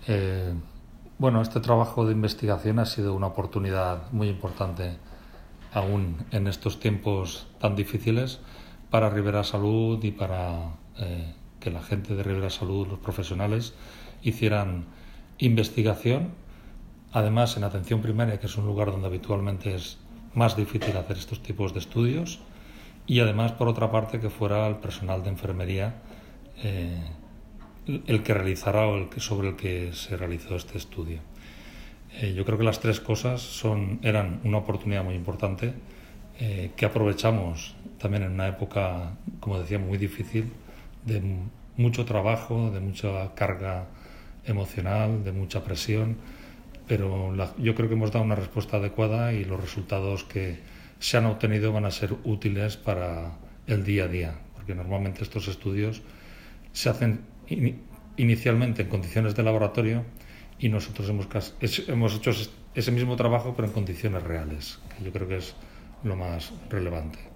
Eh, bueno, este trabajo de investigación ha sido una oportunidad muy importante, aún en estos tiempos tan difíciles, para Ribera Salud y para que la gente de Ribera Salud, los profesionales, hicieran investigación. Además, en atención primaria, que es un lugar donde habitualmente es más difícil hacer estos tipos de estudios, y además, por otra parte, que fuera el personal de enfermería eh, el que realizará o sobre el que se realizó este estudio. Yo creo que las tres cosas eran una oportunidad muy importante que aprovechamos también en una época, como decía, muy difícil, de mucho trabajo, de mucha carga emocional, de mucha presión, pero yo creo que hemos dado una respuesta adecuada y los resultados que se han obtenido van a ser útiles para el día a día, porque normalmente estos estudios se hacen inicialmente en condiciones de laboratorio y nosotros hemos hecho ese mismo trabajo pero en condiciones reales, que yo creo que es lo más relevante.